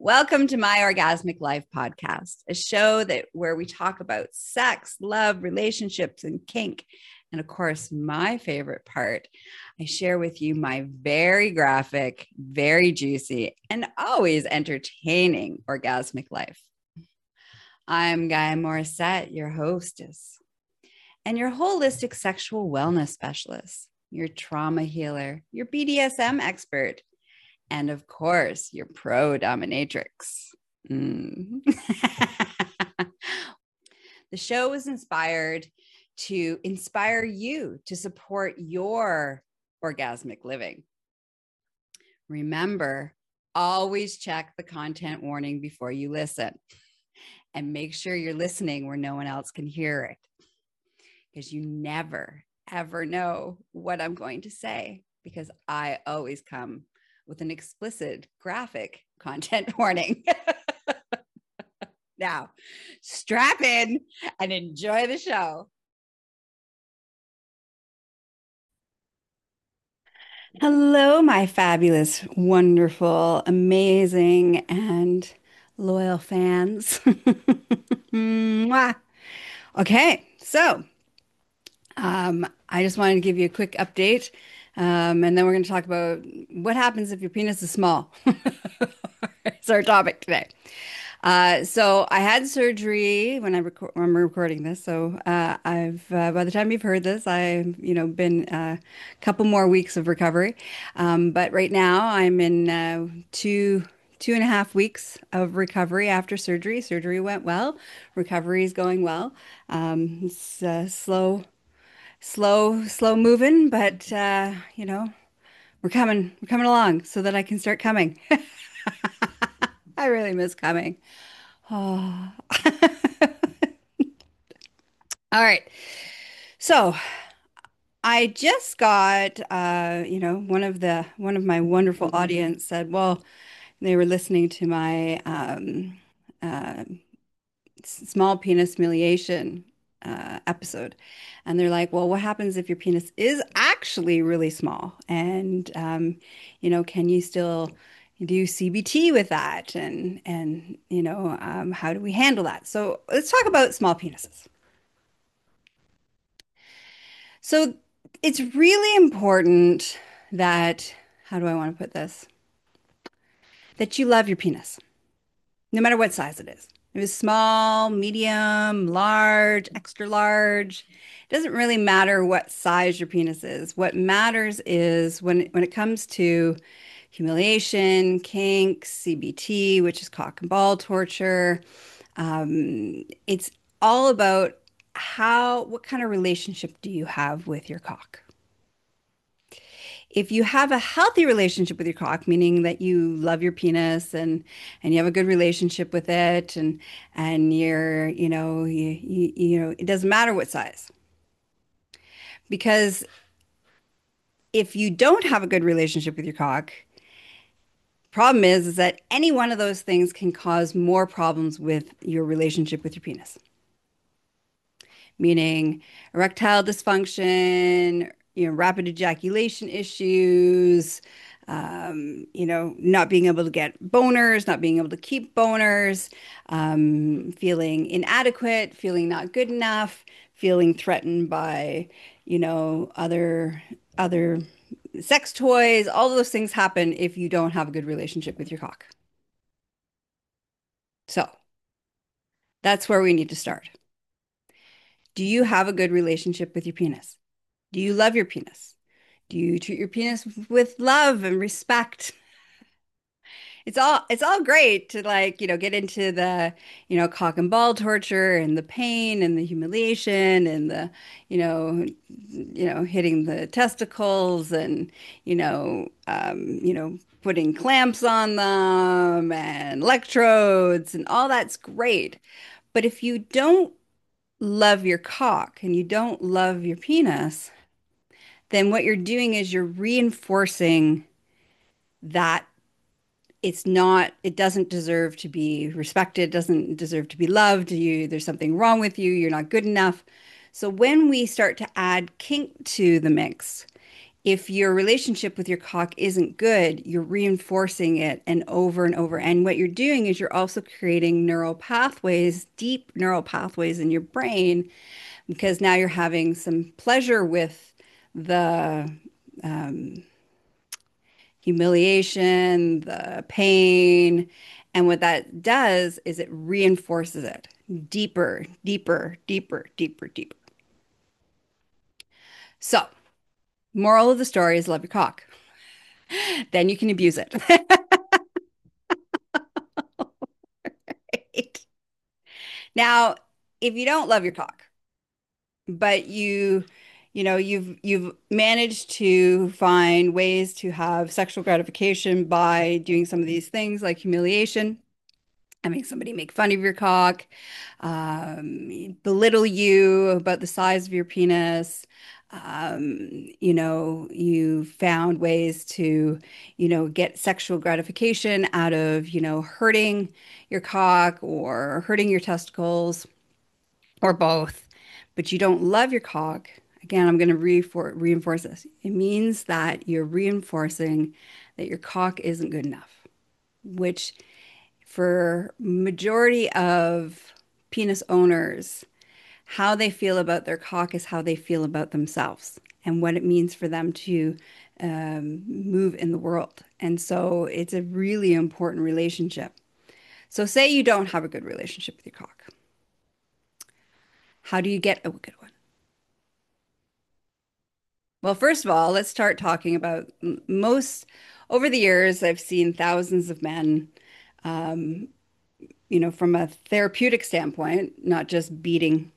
Welcome to my Orgasmic Life podcast, a show where we talk about sex, love, relationships, and kink. And of course, my favorite part, I share with you my very graphic, very juicy, and always entertaining orgasmic life. I'm Gaia Morissette, your hostess, and your holistic sexual wellness specialist, your trauma healer, your BDSM expert, and of course, your pro dominatrix. The show was inspired to inspire you to support your orgasmic living. Remember, always check the content warning before you listen, and make sure you're listening where no one else can hear it, because you never, ever know what I'm going to say, because I always come with an explicit graphic content warning. Now, strap in and enjoy the show. Hello, my fabulous, wonderful, amazing, and loyal fans. Okay, so I just wanted to give you a quick update. And then we're going to talk about what happens if your penis is small. It's our topic today. So I had surgery when I'm recording this. So I've by the time you've heard this, I've been a couple more weeks of recovery. But right now I'm in 2.5 weeks of recovery after surgery. Surgery went well. Recovery is going well. It's slow moving, but we're coming along so that I can start coming. I really miss coming. Oh. All right. So I just got, one of my wonderful audience said, well, they were listening to my uh, small penis humiliation episode. And they're like, well, what happens if your penis is actually really small? And, can you still do CBT with that? And how do we handle that? So let's talk about small penises. So it's really important that, how do I want to put this? That you love your penis, no matter what size it is. If it's small, medium, large, extra large, it doesn't really matter what size your penis is. What matters is when it comes to humiliation, kink, CBT, which is cock and ball torture, it's all about what kind of relationship do you have with your cock? If you have a healthy relationship with your cock, meaning that you love your penis and you have a good relationship with it, and you're it doesn't matter what size, because if you don't have a good relationship with your cock, problem is that any one of those things can cause more problems with your relationship with your penis, meaning erectile dysfunction, rapid ejaculation issues, not being able to get boners, not being able to keep boners, feeling inadequate, feeling not good enough, feeling threatened by, other sex toys. All those things happen if you don't have a good relationship with your cock. So that's where we need to start. Do you have a good relationship with your penis? Do you love your penis? Do you treat your penis with love and respect? It's all great to get into the, cock and ball torture and the pain and the humiliation and the, hitting the testicles and, putting clamps on them and electrodes and all that's great. But if you don't love your cock and you don't love your penis, then what you're doing is you're reinforcing that it doesn't deserve to be respected, doesn't deserve to be loved. There's something wrong with you, you're not good enough. So when we start to add kink to the mix, If your relationship with your cock isn't good, you're reinforcing it and over and over. And what you're doing is you're also creating neural pathways, deep neural pathways in your brain, because now you're having some pleasure with the um, humiliation, the pain. And what that does is it reinforces it deeper, deeper, deeper, deeper, deeper. So, moral of the story is love your cock. Then you can abuse it. Right? Now, if you don't love your cock, but you've managed to find ways to have sexual gratification by doing some of these things like humiliation, having somebody make fun of your cock, belittle you about the size of your penis. You found ways to, get sexual gratification out of, hurting your cock or hurting your testicles or both, but you don't love your cock. Again, I'm going to reinforce this. It means that you're reinforcing that your cock isn't good enough, which for majority of penis owners, how they feel about their cock is how they feel about themselves and what it means for them to move in the world. And so it's a really important relationship. So say you don't have a good relationship with your cock. How do you get a good one? Well, first of all, let's start talking about most over the years, I've seen thousands of men, um, from a therapeutic standpoint, not just beating.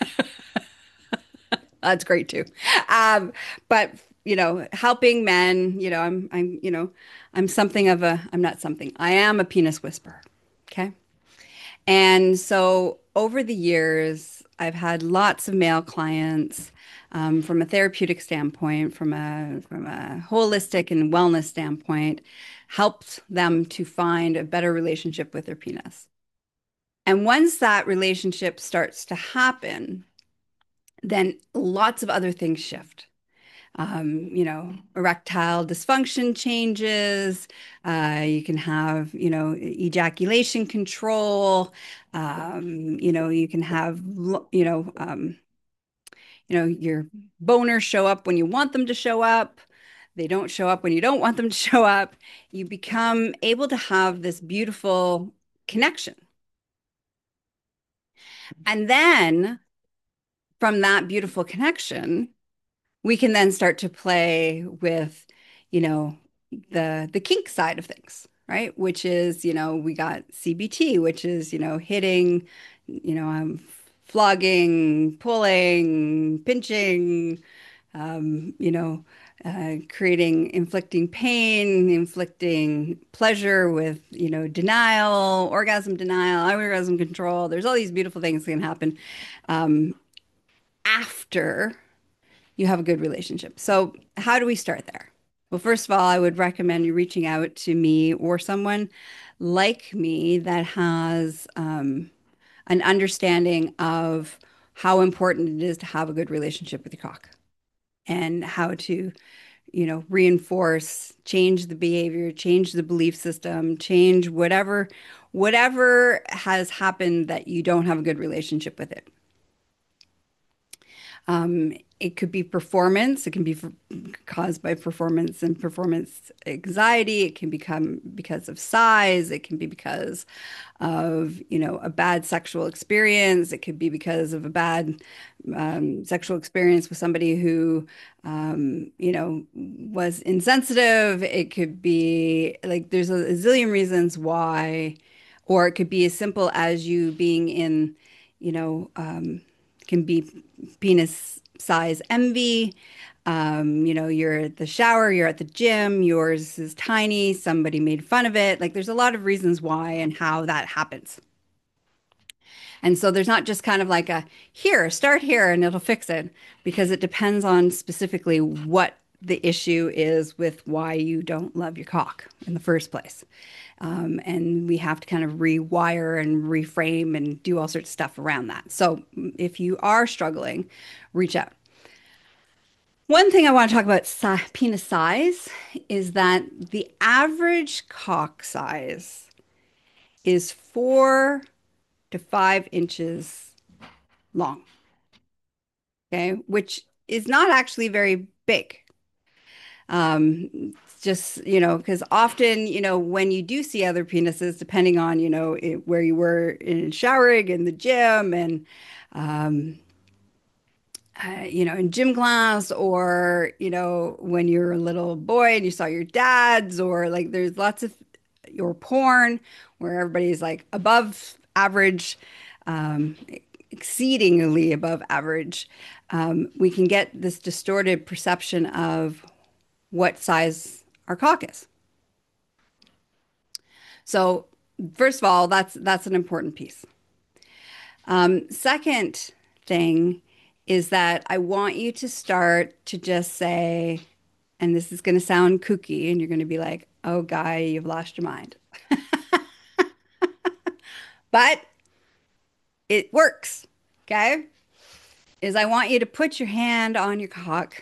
That's great too. But helping men, I'm something of a, I'm not something, I am a penis whisperer. Okay. And so over the years, I've had lots of male clients from a therapeutic standpoint, from a holistic and wellness standpoint, helped them to find a better relationship with their penis. And once that relationship starts to happen, then lots of other things shift. Erectile dysfunction changes. You can have, ejaculation control. You can have, your boners show up when you want them to show up. They don't show up when you don't want them to show up. You become able to have this beautiful connection. And then from that beautiful connection, we can then start to play with, you know, the kink side of things, right? Which is, we got CBT, which is, hitting, flogging, pulling, pinching, creating, inflicting pain, inflicting pleasure with, denial, orgasm control. There's all these beautiful things that can happen um, after you have a good relationship. So, how do we start there? Well, first of all, I would recommend you reaching out to me or someone like me that has an understanding of how important it is to have a good relationship with your cock and how to, reinforce, change the behavior, change the belief system, change whatever has happened that you don't have a good relationship with it. It could be performance. It can be caused by performance and performance anxiety. It can become because of size. It can be because of, a bad sexual experience. It could be because of a bad sexual experience with somebody who, was insensitive. It could be like there's a zillion reasons why, or it could be as simple as you being in, you know, um, can be penis size envy. You're at the shower, you're at the gym, yours is tiny, somebody made fun of it. Like there's a lot of reasons why and how that happens. And so there's not just kind of like a here, start here and it'll fix it, because it depends on specifically what the issue is with why you don't love your cock in the first place. And we have to kind of rewire and reframe and do all sorts of stuff around that. So if you are struggling, reach out. One thing I want to talk about penis size is that the average cock size is 4 to 5 inches long, okay, which is not actually very big. Just, because often, when you do see other penises, depending on, where you were in showering in the gym and, um, in gym class or, when you're a little boy and you saw your dad's or like there's lots of your porn where everybody's like above average, um, exceedingly above average. We can get this distorted perception of what size our cock is. So, first of all, that's an important piece. Second thing is that I want you to start to just say, and this is going to sound kooky, and you're going to be like, "Oh, guy, you've lost your mind," but it works. Okay, is I want you to put your hand on your cock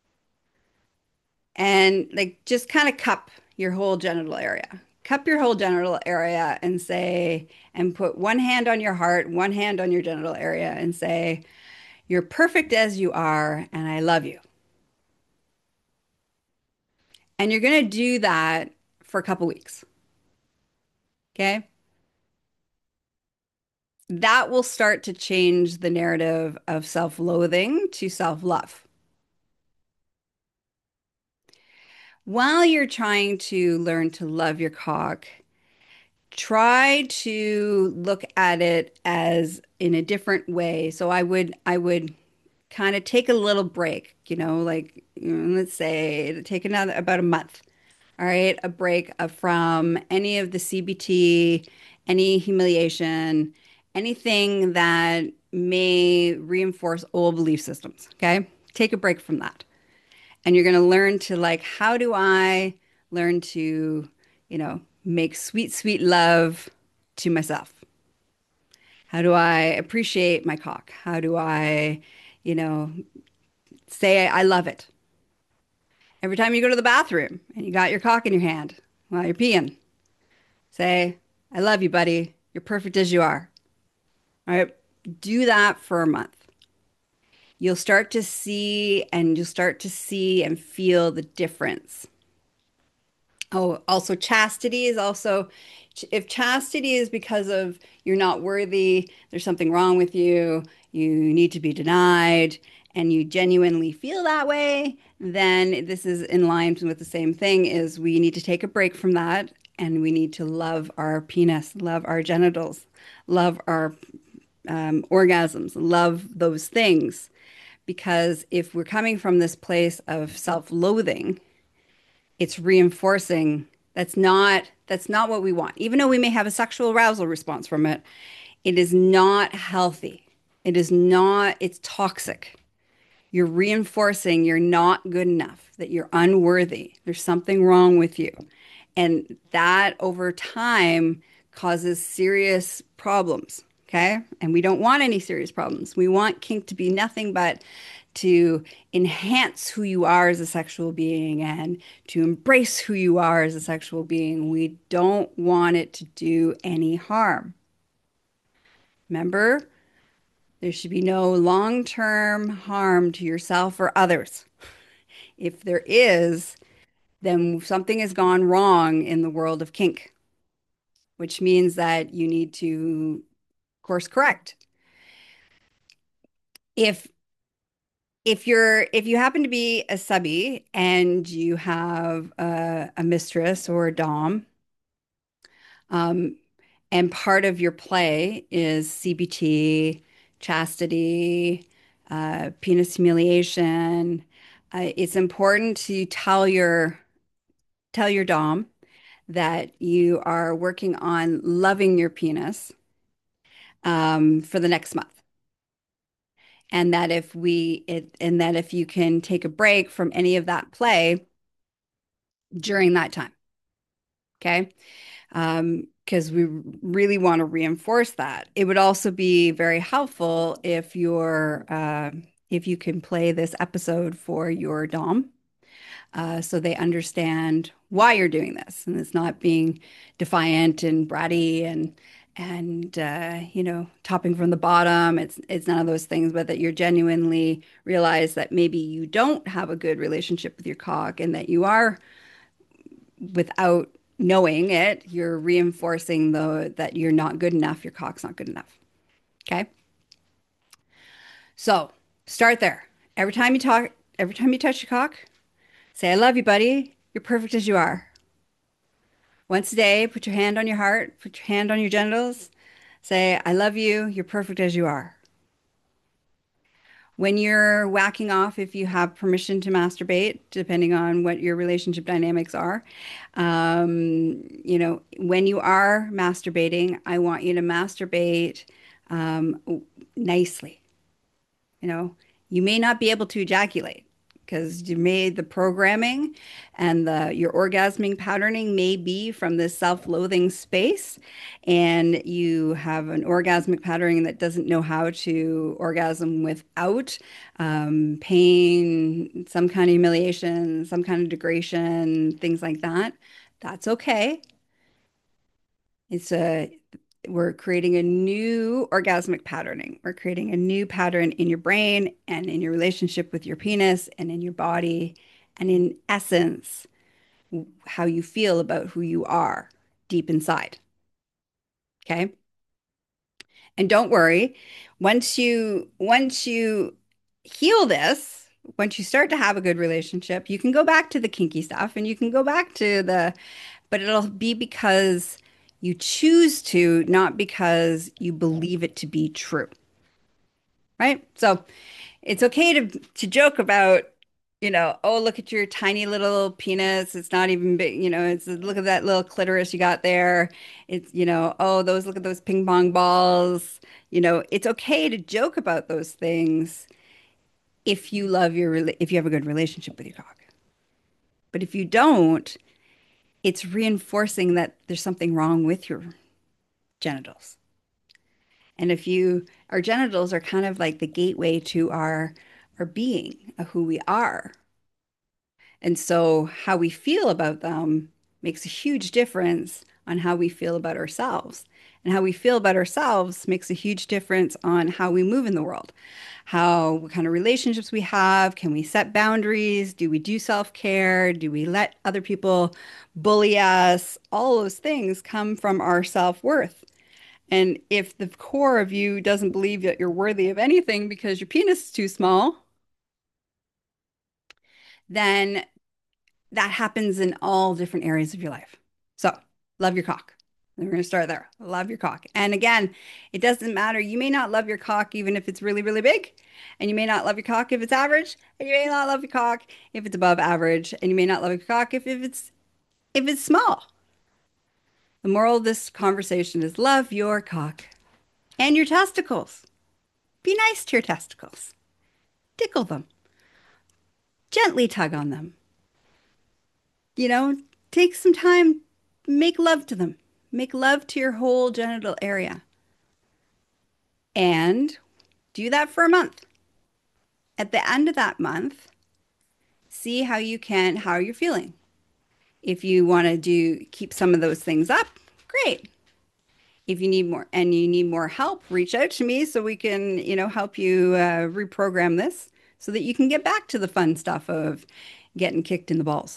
and like just kind of cup your whole genital area. Cup your whole genital area and say, and put one hand on your heart, one hand on your genital area, and say, "You're perfect as you are, and I love you." And you're going to do that for a couple weeks. Okay. That will start to change the narrative of self-loathing to self-love. While you're trying to learn to love your cock, try to look at it as in a different way. So I would kind of take a little break, like let's say take another about a month. All right, a break from any of the CBT, any humiliation, anything that may reinforce old belief systems. Okay, take a break from that. And you're going to learn to like, how do I learn to, make sweet, sweet love to myself? How do I appreciate my cock? How do I, you know, say I love it? Every time you go to the bathroom and you got your cock in your hand while you're peeing, say, "I love you, buddy. You're perfect as you are." All right. Do that for a month. You'll start to see and feel the difference. Oh, also chastity is also, if chastity is because of you're not worthy, there's something wrong with you, you need to be denied, and you genuinely feel that way, then this is in line with the same thing is we need to take a break from that and we need to love our penis, love our genitals, love our orgasms, love those things. Because if we're coming from this place of self-loathing, it's reinforcing that's not what we want. Even though we may have a sexual arousal response from it, it is not healthy. It is not, it's toxic. You're reinforcing you're not good enough, that you're unworthy. There's something wrong with you. And that over time causes serious problems. Okay. And we don't want any serious problems. We want kink to be nothing but to enhance who you are as a sexual being and to embrace who you are as a sexual being. We don't want it to do any harm. Remember, there should be no long-term harm to yourself or others. If there is, then something has gone wrong in the world of kink, which means that you need to course correct. If if you happen to be a subby and you have a mistress or a dom, um, and part of your play is CBT, chastity, penis humiliation, it's important to tell your dom that you are working on loving your penis for the next month. And that if you can take a break from any of that play during that time, okay? Because we really want to reinforce that. It would also be very helpful if if you can play this episode for your Dom, so they understand why you're doing this, and it's not being defiant and bratty and topping from the bottom. It's none of those things, but that you're genuinely realize that maybe you don't have a good relationship with your cock, and that you are, without knowing it, you're reinforcing that you're not good enough, your cock's not good enough. Okay? So start there. Every time you touch your cock, say, I love you, buddy. You're perfect as you are. Once a day, put your hand on your heart, put your hand on your genitals, say, I love you. You're perfect as you are. When you're whacking off, if you have permission to masturbate, depending on what your relationship dynamics are, when you are masturbating, I want you to masturbate um, nicely. You know, you may not be able to ejaculate because you made the programming and your orgasming patterning may be from this self-loathing space, and you have an orgasmic patterning that doesn't know how to orgasm without pain, some kind of humiliation, some kind of degradation, things like that. That's okay. It's a We're creating a new orgasmic patterning. We're creating a new pattern in your brain and in your relationship with your penis and in your body and in essence, how you feel about who you are deep inside. Okay. And don't worry, once you heal this, once you start to have a good relationship, you can go back to the kinky stuff and you can go back to but it'll be because you choose to, not because you believe it to be true, right? So it's okay to joke about, oh, look at your tiny little penis. It's not even big, it's look at that little clitoris you got there. It's, oh, look at those ping pong balls. It's okay to joke about those things if you if you have a good relationship with your cock. But if you don't, it's reinforcing that there's something wrong with your genitals. And our genitals are kind of like the gateway to our being, of who we are. And so how we feel about them makes a huge difference on how we feel about ourselves. And how we feel about ourselves makes a huge difference on how we move in the world. What kind of relationships we have. Can we set boundaries? Do we do self-care? Do we let other people bully us? All those things come from our self-worth. And if the core of you doesn't believe that you're worthy of anything because your penis is too small, then that happens in all different areas of your life. So, love your cock. And we're going to start there. Love your cock. And again, it doesn't matter. You may not love your cock even if it's really, really big. And you may not love your cock if it's average. And you may not love your cock if it's above average. And you may not love your cock if it's small. The moral of this conversation is love your cock and your testicles. Be nice to your testicles. Tickle them. Gently tug on them. You know, take some time, make love to them. Make love to your whole genital area. And do that for a month. At the end of that month, see how you're feeling. If you want to keep some of those things up, great. If you need more and you need more help, reach out to me so we can, help you reprogram this so that you can get back to the fun stuff of getting kicked in the balls,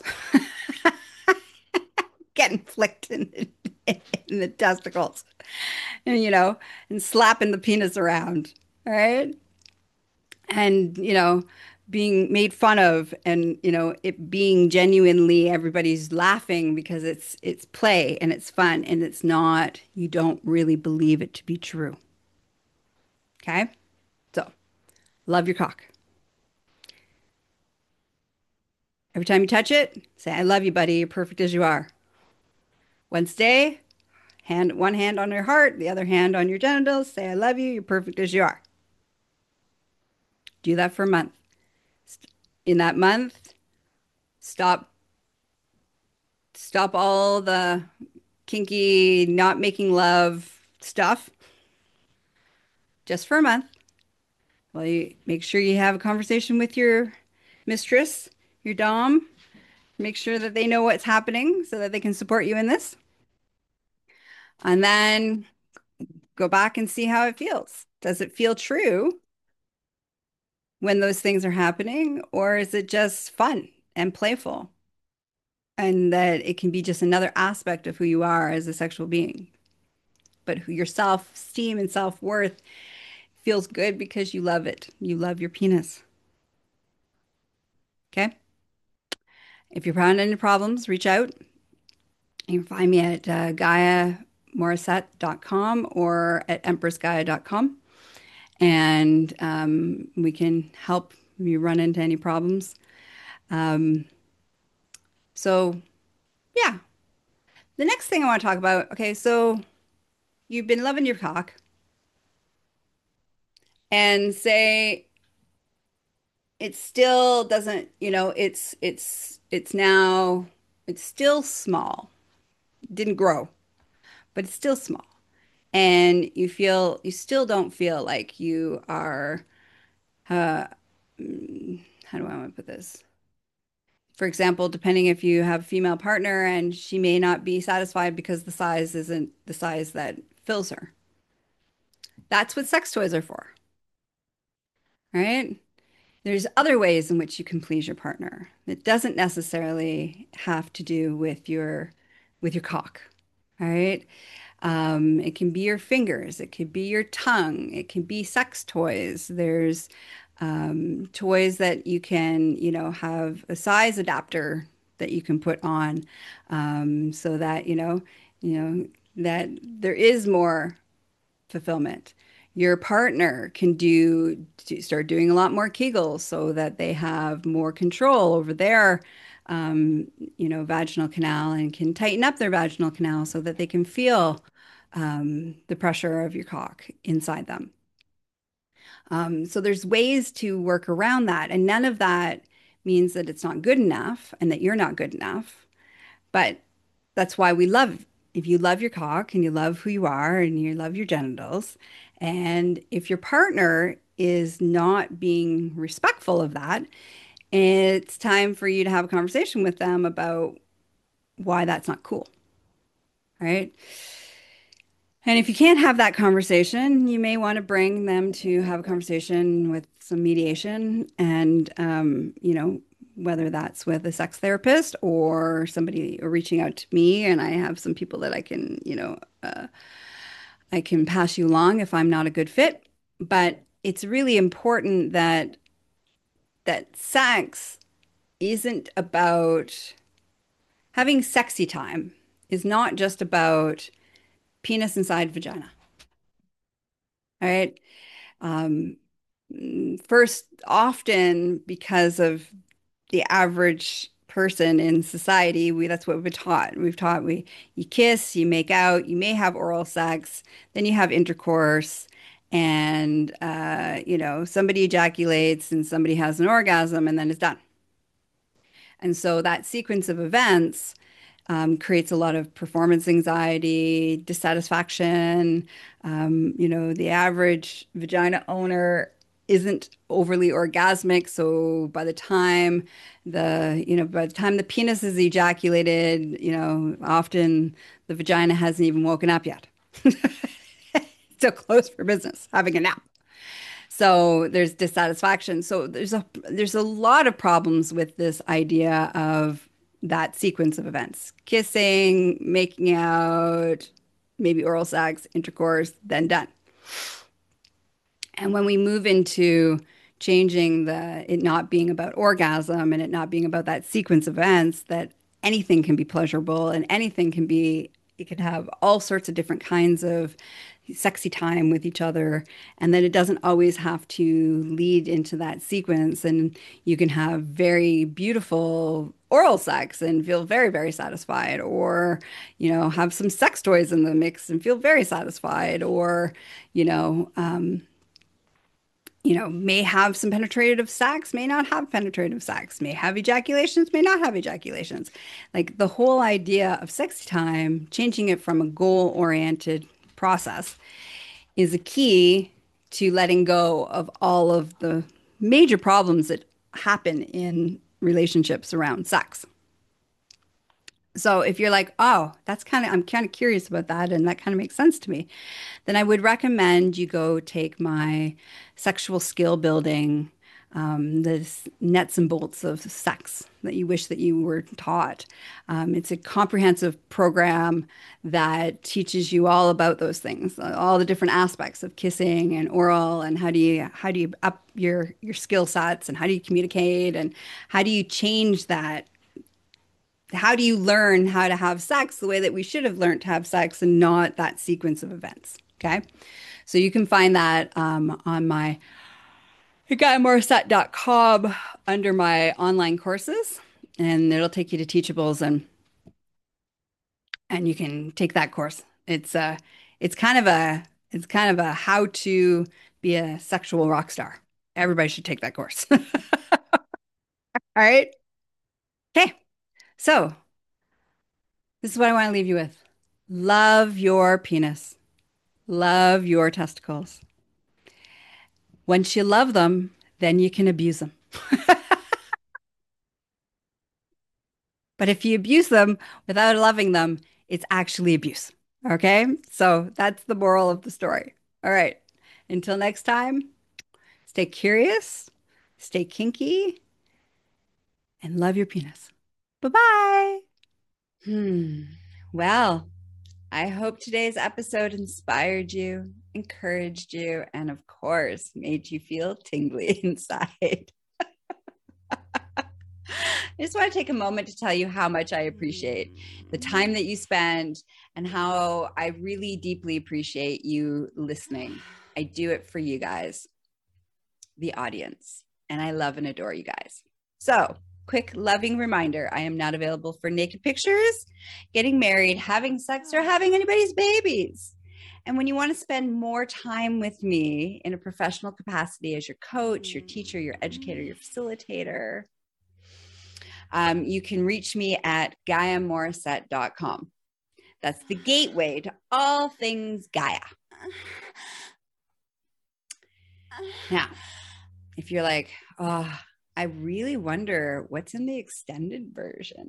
getting flicked in the testicles, and, and slapping the penis around. All right. And, being made fun of and, it being genuinely everybody's laughing because it's play and it's fun and it's not, you don't really believe it to be true. Okay? So, love your cock. Every time you touch it, say, I love you, buddy. You're perfect as you are. Once a day, one hand on your heart, the other hand on your genitals. Say, I love you. You're perfect as you are. Do that for a month. In that month, stop all the kinky, not making love stuff just for a month. Well, you make sure you have a conversation with your mistress, your dom. Make sure that they know what's happening so that they can support you in this. And then go back and see how it feels. Does it feel true when those things are happening, or is it just fun and playful? And that it can be just another aspect of who you are as a sexual being, but who your self-esteem and self-worth feels good because you love it. You love your penis. Okay. If you're having any problems, reach out. You can find me at GaiaMorissette.com or at EmpressGaia.com. And we can help you run into any problems. Um, so, yeah. The next thing I want to talk about, okay, so you've been loving your cock and say it still doesn't, it's now it's still small. It didn't grow, but it's still small. And you still don't feel like you are uh how do I want to put this? For example, depending if you have a female partner and she may not be satisfied because the size isn't the size that fills her. That's what sex toys are for, right? There's other ways in which you can please your partner. It doesn't necessarily have to do with your cock, all right? It can be your fingers, it could be your tongue, it can be sex toys. There's toys that you can, have a size adapter that you can put on so that, that there is more fulfillment. Your partner can start doing a lot more Kegels so that they have more control over their, vaginal canal and can tighten up their vaginal canal so that they can feel the pressure of your cock inside them. So there's ways to work around that, and none of that means that it's not good enough and that you're not good enough. But that's why we love, if you love your cock and you love who you are and you love your genitals, and if your partner is not being respectful of that, it's time for you to have a conversation with them about why that's not cool, right? And if you can't have that conversation, you may want to bring them to have a conversation with some mediation and, whether that's with a sex therapist or somebody reaching out to me. And I have some people that I can, I can pass you along if I'm not a good fit. But it's really important that sex isn't about having sexy time is not just about penis inside vagina. All right. Um, First, often because of the average person in society, that's what we've been taught. We've taught you kiss, you make out, you may have oral sex, then you have intercourse, and somebody ejaculates and somebody has an orgasm, and then it's done. And so that sequence of events creates a lot of performance anxiety, dissatisfaction. The average vagina owner isn't overly orgasmic, so by the time the penis is ejaculated, often the vagina hasn't even woken up yet. Still closed for business, having a nap. So there's dissatisfaction. So there's a lot of problems with this idea of that sequence of events. Kissing, making out, maybe oral sex, intercourse, then done. And when we move into changing it not being about orgasm and it not being about that sequence of events, that anything can be pleasurable and it can have all sorts of different kinds of sexy time with each other, and that it doesn't always have to lead into that sequence. And you can have very beautiful oral sex and feel very, very satisfied, or, have some sex toys in the mix and feel very satisfied, or, you know, um, may have some penetrative sex, may not have penetrative sex, may have ejaculations, may not have ejaculations. Like the whole idea of sex time, changing it from a goal-oriented process is a key to letting go of all of the major problems that happen in relationships around sex. So if you're like, oh, I'm kind of curious about that, and that kind of makes sense to me, then I would recommend you go take my sexual skill building, the nuts and bolts of sex that you wish that you were taught. It's a comprehensive program that teaches you all about those things, all the different aspects of kissing and oral, and how do you up your skill sets, and how do you communicate, and how do you change that, how do you learn how to have sex the way that we should have learned to have sex and not that sequence of events. Okay. So you can find that on my GaiaMorissette.com under my online courses, and it'll take you to Teachables, and you can take that course. It's kind of a how to be a sexual rock star. Everybody should take that course. All right. Okay. So this is what I want to leave you with. Love your penis. Love your testicles. Once you love them, then you can abuse them. But if you abuse them without loving them, it's actually abuse. Okay? So that's the moral of the story. All right. Until next time, stay curious, stay kinky, and love your penis. Bye-bye. Hmm. Well, I hope today's episode inspired you, encouraged you, and of course, made you feel tingly inside. I just want to take a moment to tell you how much I appreciate the time that you spend, and how I really deeply appreciate you listening. I do it for you guys, the audience, and I love and adore you guys. So, quick loving reminder, I am not available for naked pictures, getting married, having sex, or having anybody's babies. And when you want to spend more time with me in a professional capacity as your coach, your teacher, your educator, your facilitator, you can reach me at GaiaMorissette.com. That's the gateway to all things Gaia. Now, if you're like, oh, I really wonder what's in the extended version.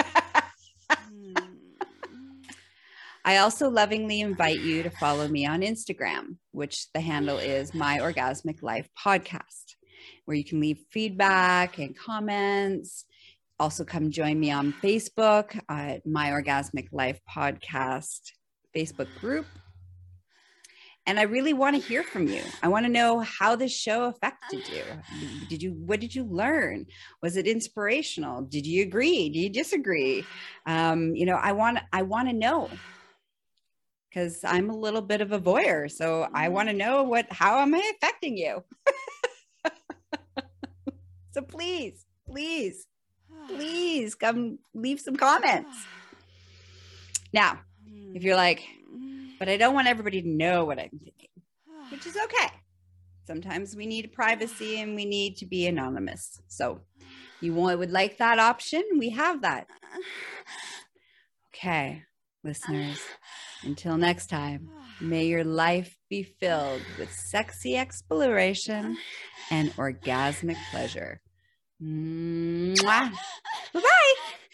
I also lovingly invite you to follow me on Instagram, which the handle is My Orgasmic Life Podcast, where you can leave feedback and comments. Also, come join me on Facebook at My Orgasmic Life Podcast Facebook group. And I really want to hear from you. I want to know how this show affected you. What did you learn? Was it inspirational? Did you agree? Did you disagree? I want to know, because I'm a little bit of a voyeur. So I want to know how am I affecting you? So please come leave some comments. Now, if you're like, but I don't want everybody to know what I'm thinking, which is okay. Sometimes we need privacy and we need to be anonymous. So you would like that option? We have that. Okay, listeners, until next time, may your life be filled with sexy exploration and orgasmic pleasure. Mwah. Bye-bye.